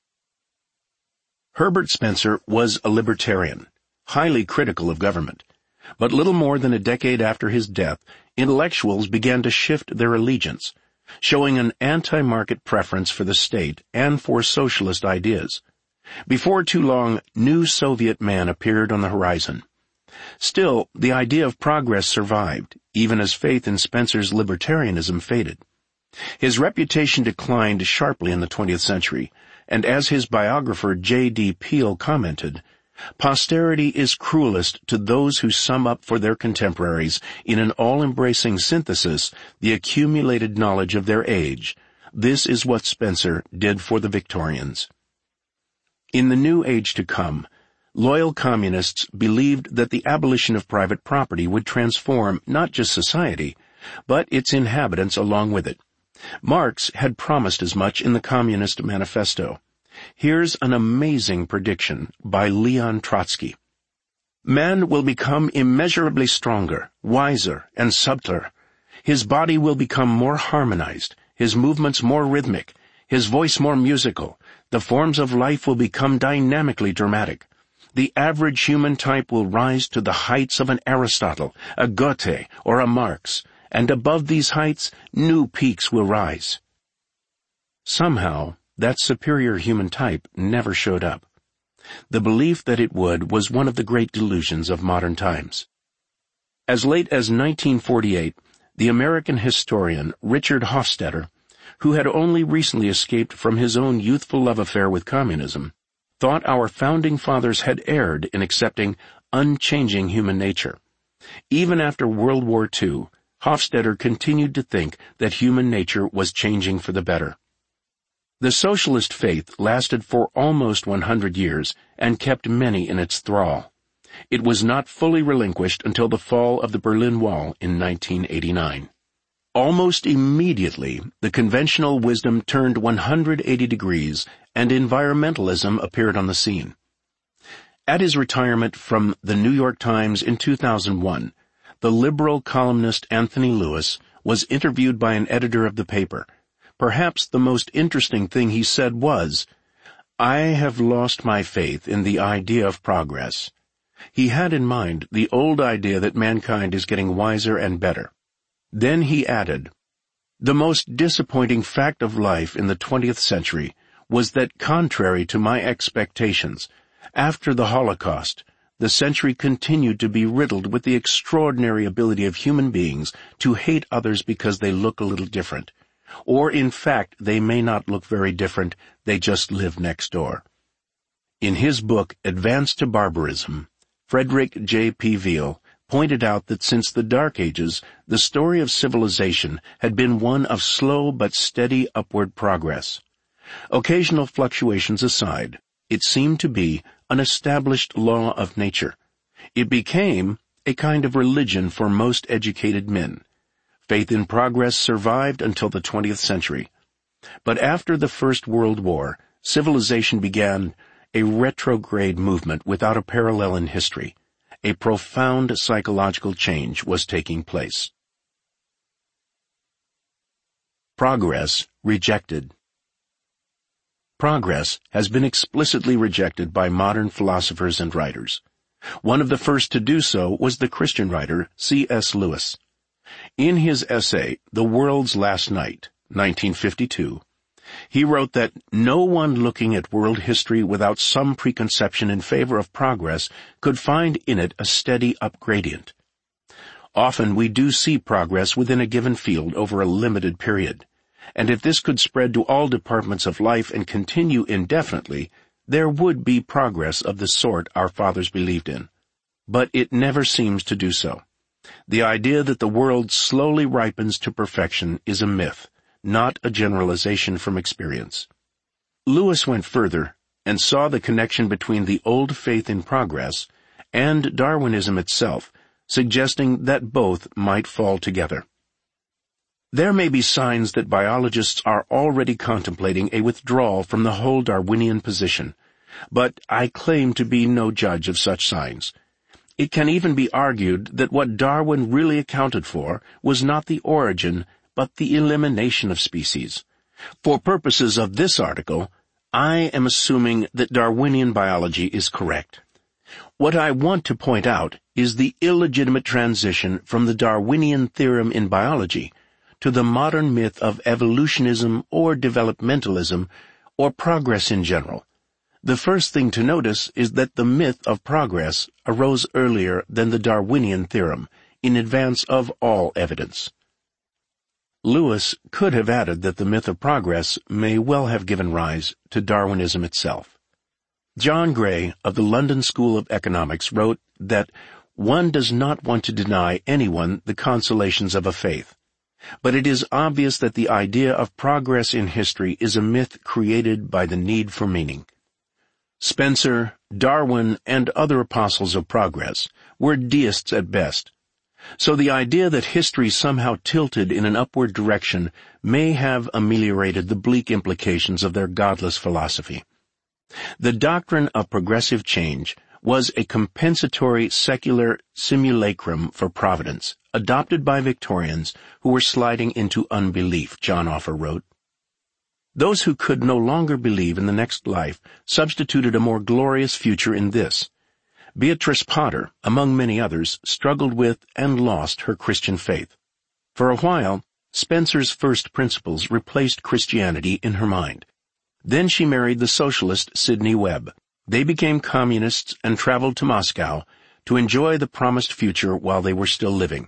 Herbert Spencer was a libertarian, highly critical of government. But little more than a decade after his death, intellectuals began to shift their allegiance, showing an anti-market preference for the state and for socialist ideas. Before too long, new Soviet man appeared on the horizon. Still, the idea of progress survived, even as faith in Spencer's libertarianism faded. His reputation declined sharply in the twentieth century, and as his biographer J D Peele commented, "Posterity is cruelest to those who sum up for their contemporaries in an all-embracing synthesis the accumulated knowledge of their age. This is what Spencer did for the Victorians." In the new age to come, loyal communists believed that the abolition of private property would transform not just society, but its inhabitants along with it. Marx had promised as much in the Communist Manifesto. Here's an amazing prediction by Leon Trotsky. Man will become immeasurably stronger, wiser, and subtler. His body will become more harmonized, his movements more rhythmic, his voice more musical. The forms of life will become dynamically dramatic. The average human type will rise to the heights of an Aristotle, a Goethe, or a Marx, and above these heights, new peaks will rise. Somehow, that superior human type never showed up. The belief that it would was one of the great delusions of modern times. As late as nineteen forty-eight, the American historian Richard Hofstadter, who had only recently escaped from his own youthful love affair with communism, thought our founding fathers had erred in accepting unchanging human nature. Even after World War Two, Hofstadter continued to think that human nature was changing for the better. The socialist faith lasted for almost one hundred years and kept many in its thrall. It was not fully relinquished until the fall of the Berlin Wall in nineteen eighty-nine. Almost immediately, the conventional wisdom turned one hundred eighty degrees and environmentalism appeared on the scene. At his retirement from the New York Times in two thousand one, the liberal columnist Anthony Lewis was interviewed by an editor of the paper. Perhaps the most interesting thing he said was, "I have lost my faith in the idea of progress." He had in mind the old idea that mankind is getting wiser and better. Then he added, "The most disappointing fact of life in the twentieth century was that, contrary to my expectations, after the Holocaust, the century continued to be riddled with the extraordinary ability of human beings to hate others because they look a little different. Or, in fact, they may not look very different, they just live next door." In his book, Advance to Barbarism, Frederick J. P. Veal pointed out that since the Dark Ages, the story of civilization had been one of slow but steady upward progress. Occasional fluctuations aside, it seemed to be an established law of nature. It became a kind of religion for most educated men. Faith in progress survived until the twentieth century. But after the First World War, civilization began a retrograde movement without a parallel in history. A profound psychological change was taking place. Progress rejected. Progress has been explicitly rejected by modern philosophers and writers. One of the first to do so was the Christian writer C S Lewis. In his essay, The World's Last Night, nineteen fifty-two, he wrote that no one looking at world history without some preconception in favor of progress could find in it a steady upgradient. Often we do see progress within a given field over a limited period, and if this could spread to all departments of life and continue indefinitely, there would be progress of the sort our fathers believed in. but it never seems to do so. The idea that the world slowly ripens to perfection is a myth, not a generalization from experience. Lewis went further and saw the connection between the old faith in progress and Darwinism itself, suggesting that both might fall together. There may be signs that biologists are already contemplating a withdrawal from the whole Darwinian position, but I claim to be no judge of such signs. It can even be argued that what Darwin really accounted for was not the origin, but the elimination of species. For purposes of this article, I am assuming that Darwinian biology is correct. What I want to point out is the illegitimate transition from the Darwinian theorem in biology to the modern myth of evolutionism or developmentalism or progress in general. The first thing to notice is that the myth of progress arose earlier than the Darwinian theorem, in advance of all evidence. Lewis could have added that the myth of progress may well have given rise to Darwinism itself. John Gray of the London School of Economics wrote that one does not want to deny anyone the consolations of a faith, but it is obvious that the idea of progress in history is a myth created by the need for meaning. Spencer, Darwin, and other apostles of progress were deists at best, so the idea that history somehow tilted in an upward direction may have ameliorated the bleak implications of their godless philosophy. The doctrine of progressive change was a compensatory secular simulacrum for providence, adopted by Victorians who were sliding into unbelief, John Offer wrote. Those who could no longer believe in the next life substituted a more glorious future in this. Beatrice Potter, among many others, struggled with and lost her Christian faith. For a while, Spencer's first principles replaced Christianity in her mind. Then she married the socialist Sidney Webb. They became communists and traveled to Moscow to enjoy the promised future while they were still living.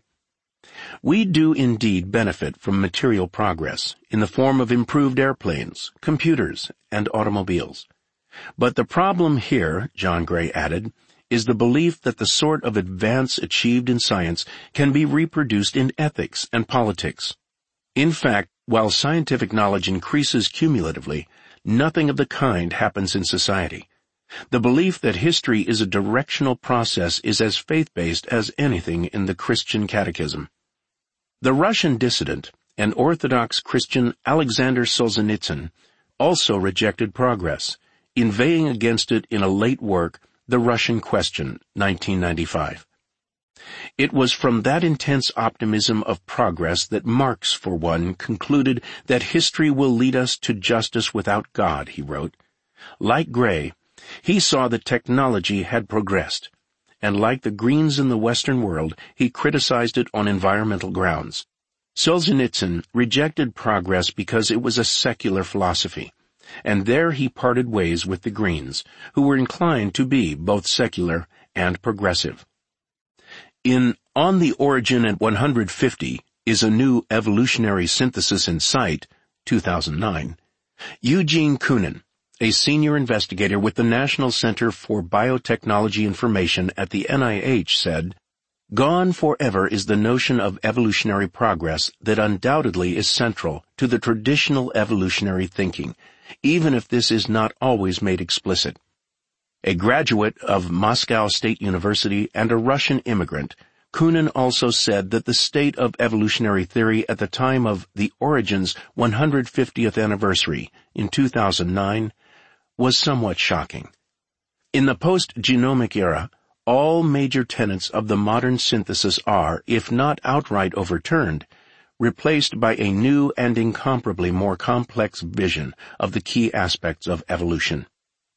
We do indeed benefit from material progress in the form of improved airplanes, computers, and automobiles. But the problem here, John Gray added, is the belief that the sort of advance achieved in science can be reproduced in ethics and politics. In fact, while scientific knowledge increases cumulatively, nothing of the kind happens in society. The belief that history is a directional process is as faith-based as anything in the Christian catechism. The Russian dissident and Orthodox Christian Alexander Solzhenitsyn also rejected progress, inveighing against it in a late work, The Russian Question, nineteen ninety-five. It was from that intense optimism of progress that Marx, for one, concluded that history will lead us to justice without God, he wrote. Like Gray, he saw that technology had progressed, and like the Greens in the Western world, he criticized it on environmental grounds. Solzhenitsyn rejected progress because it was a secular philosophy, and there he parted ways with the Greens, who were inclined to be both secular and progressive. In On the Origin at one hundred fifty, Is a New Evolutionary Synthesis in Sight, two thousand nine, Eugene Koonin, a senior investigator with the National Center for Biotechnology Information at the N I H, said, "Gone forever is the notion of evolutionary progress that undoubtedly is central to the traditional evolutionary thinking, even if this is not always made explicit." A graduate of Moscow State University and a Russian immigrant, Koonin also said that the state of evolutionary theory at the time of The Origin's one hundred fiftieth anniversary in two thousand nine was somewhat shocking. In the post-genomic era, all major tenets of the modern synthesis are, if not outright overturned, replaced by a new and incomparably more complex vision of the key aspects of evolution.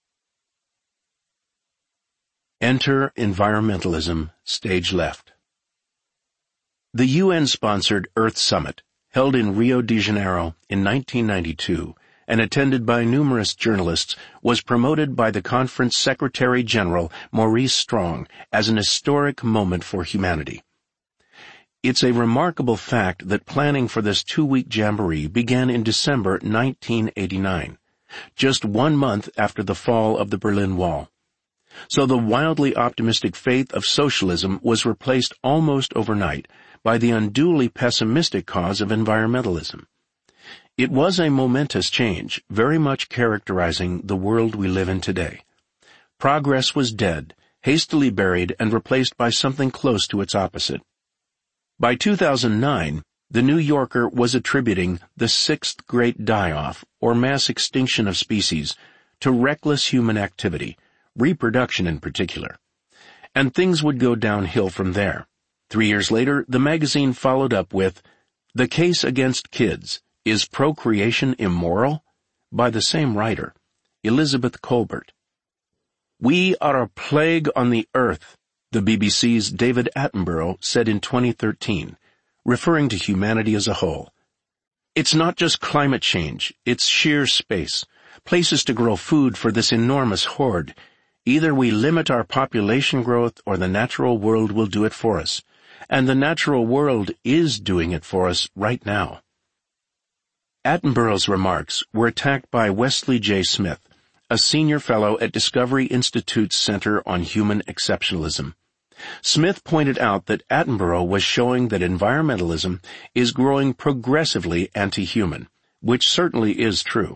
Enter environmentalism, stage left. The U N-sponsored Earth Summit, held in Rio de Janeiro in nineteen ninety-two and attended by numerous journalists, was promoted by the conference Secretary-General Maurice Strong as an historic moment for humanity. It's a remarkable fact that planning for this two-week jamboree began in December nineteen eighty-nine, just one month after the fall of the Berlin Wall. So the wildly optimistic faith of socialism was replaced almost overnight by the unduly pessimistic cause of environmentalism. It was a momentous change, very much characterizing the world we live in today. Progress was dead, hastily buried, and replaced by something close to its opposite. By two thousand nine, The New Yorker was attributing the sixth great die-off, or mass extinction of species, to reckless human activity, reproduction in particular. And things would go downhill from there. Three years later, the magazine followed up with, "The Case Against Kids, Is Procreation Immoral?" by the same writer, Elizabeth Kolbert. "We are a plague on the earth," the B B C's David Attenborough said in twenty thirteen, referring to humanity as a whole. "It's not just climate change, it's sheer space, places to grow food for this enormous horde. Either we limit our population growth or the natural world will do it for us. And the natural world is doing it for us right now." Attenborough's remarks were attacked by Wesley J. Smith, a senior fellow at Discovery Institute's Center on Human Exceptionalism. Smith pointed out that Attenborough was showing that environmentalism is growing progressively anti-human, which certainly is true.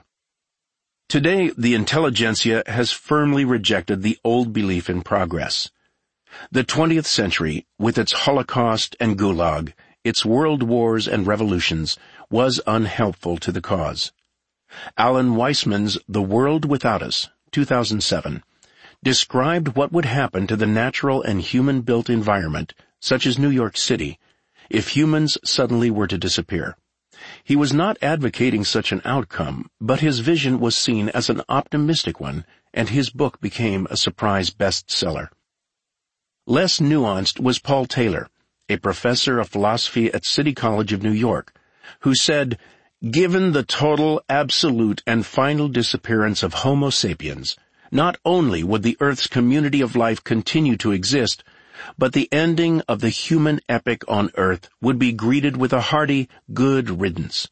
Today, the intelligentsia has firmly rejected the old belief in progress. The twentieth century, with its Holocaust and Gulag, its world wars and revolutions, was unhelpful to the cause. Alan Weissman's The World Without Us, two thousand seven, described what would happen to the natural and human-built environment, such as New York City, if humans suddenly were to disappear. He was not advocating such an outcome, but his vision was seen as an optimistic one, and his book became a surprise bestseller. Less nuanced was Paul Taylor, a professor of philosophy at City College of New York, who said, "Given the total, absolute, and final disappearance of Homo sapiens, not only would the Earth's community of life continue to exist, but the ending of the human epic on Earth would be greeted with a hearty, good riddance."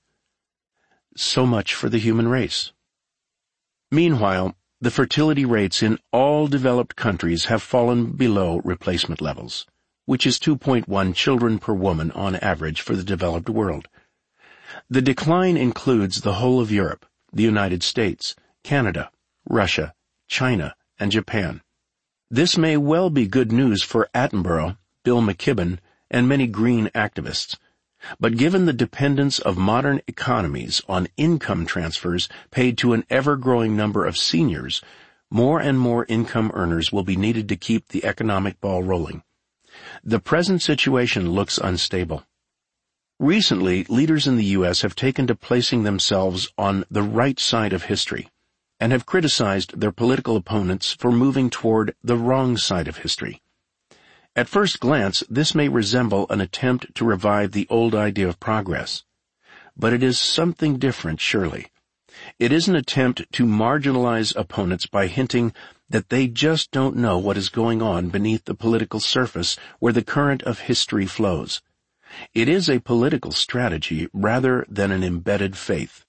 So much for the human race. Meanwhile, the fertility rates in all developed countries have fallen below replacement levels, which is two point one children per woman on average for the developed world. The decline includes the whole of Europe, the United States, Canada, Russia, China, and Japan. This may well be good news for Attenborough, Bill McKibben, and many green activists. But given the dependence of modern economies on income transfers paid to an ever-growing number of seniors, more and more income earners will be needed to keep the economic ball rolling. The present situation looks unstable. Recently, leaders in the U S have taken to placing themselves on the right side of history, and have criticized their political opponents for moving toward the wrong side of history. At first glance, this may resemble an attempt to revive the old idea of progress. But it is something different, surely. It is an attempt to marginalize opponents by hinting that they just don't know what is going on beneath the political surface where the current of history flows. It is a political strategy rather than an embedded faith.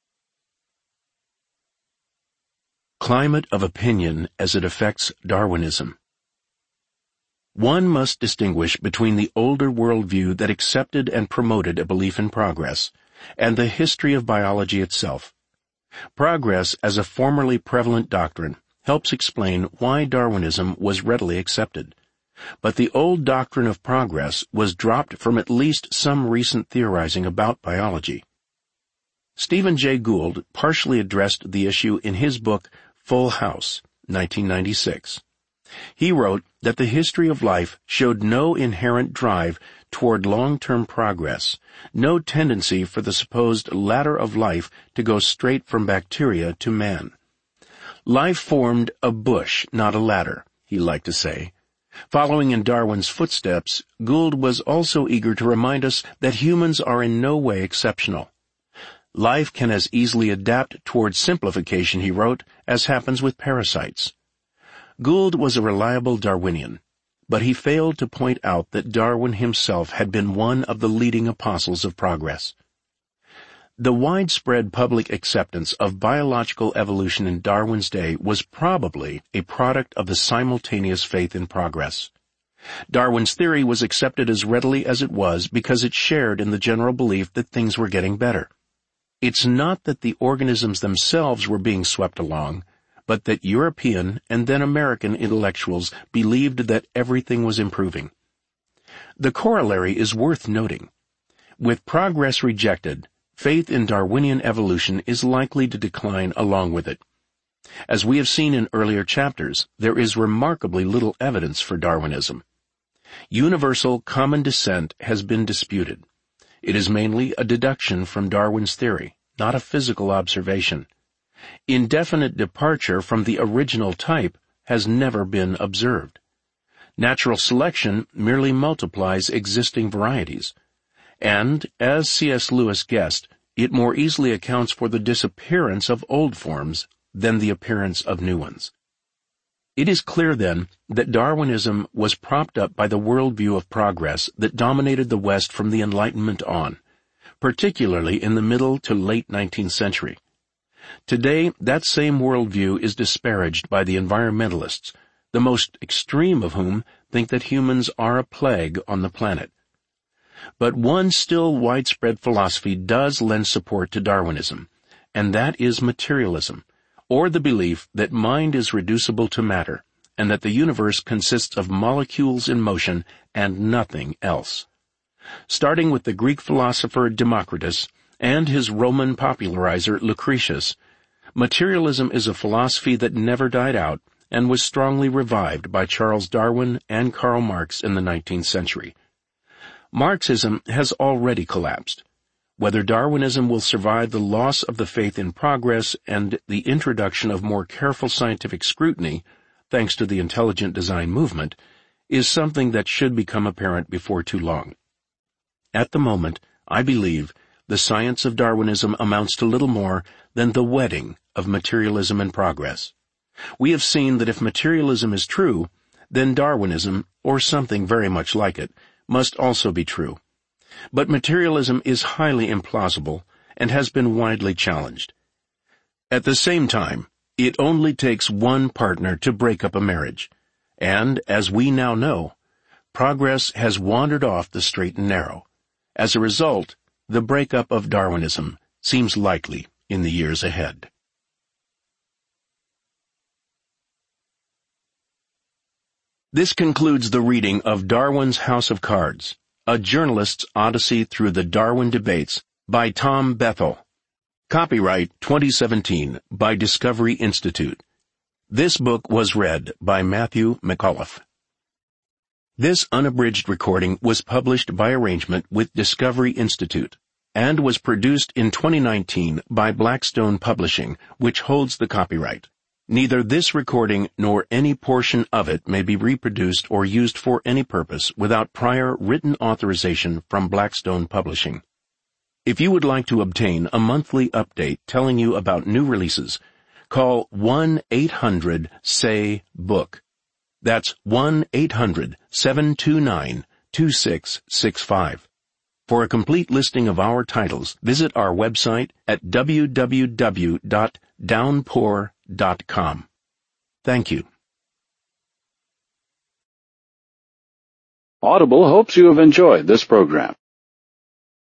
Climate of opinion as it affects Darwinism. One must distinguish between the older worldview that accepted and promoted a belief in progress and the history of biology itself. Progress as a formerly prevalent doctrine helps explain why Darwinism was readily accepted. But the old doctrine of progress was dropped from at least some recent theorizing about biology. Stephen Jay Gould partially addressed the issue in his book Full House, nineteen ninety-six. He wrote that the history of life showed no inherent drive toward long-term progress, no tendency for the supposed ladder of life to go straight from bacteria to man. Life formed a bush, not a ladder, he liked to say. Following in Darwin's footsteps, Gould was also eager to remind us that humans are in no way exceptional. Life can as easily adapt toward simplification, he wrote, as happens with parasites. Gould was a reliable Darwinian, but he failed to point out that Darwin himself had been one of the leading apostles of progress. The widespread public acceptance of biological evolution in Darwin's day was probably a product of the simultaneous faith in progress. Darwin's theory was accepted as readily as it was because it shared in the general belief that things were getting better. It's not that the organisms themselves were being swept along, but that European and then American intellectuals believed that everything was improving. The corollary is worth noting. With progress rejected, faith in Darwinian evolution is likely to decline along with it. As we have seen in earlier chapters, there is remarkably little evidence for Darwinism. Universal common descent has been disputed. It is mainly a deduction from Darwin's theory, not a physical observation. Indefinite departure from the original type has never been observed. Natural selection merely multiplies existing varieties. And, as C S Lewis guessed, it more easily accounts for the disappearance of old forms than the appearance of new ones. It is clear, then, that Darwinism was propped up by the worldview of progress that dominated the West from the Enlightenment on, particularly in the middle to late nineteenth century. Today, that same worldview is disparaged by the environmentalists, the most extreme of whom think that humans are a plague on the planet. But one still widespread philosophy does lend support to Darwinism, and that is materialism, or the belief that mind is reducible to matter, and that the universe consists of molecules in motion and nothing else. Starting with the Greek philosopher Democritus and his Roman popularizer Lucretius, materialism is a philosophy that never died out and was strongly revived by Charles Darwin and Karl Marx in the nineteenth century. Marxism has already collapsed. Whether Darwinism will survive the loss of the faith in progress and the introduction of more careful scientific scrutiny, thanks to the intelligent design movement, is something that should become apparent before too long. At the moment, I believe, the science of Darwinism amounts to little more than the wedding of materialism and progress. We have seen that if materialism is true, then Darwinism, or something very much like it, must also be true. But materialism is highly implausible and has been widely challenged. At the same time, it only takes one partner to break up a marriage, and, as we now know, progress has wandered off the straight and narrow. As a result, the breakup of Darwinism seems likely in the years ahead. This concludes the reading of Darwin's House of Cards, A Journalist's Odyssey Through the Darwin Debates by Tom Bethel. Copyright twenty seventeen by Discovery Institute. This book was read by Matthew McAuliffe. This unabridged recording was published by arrangement with Discovery Institute and was produced in twenty nineteen by Blackstone Publishing, which holds the copyright. Neither this recording nor any portion of it may be reproduced or used for any purpose without prior written authorization from Blackstone Publishing. If you would like to obtain a monthly update telling you about new releases, call one eight hundred S A Y book. That's one eight hundred seven two nine two six six five. For a complete listing of our titles, visit our website at w w w dot downpour dot com. Thank you. Audible hopes you have enjoyed this program.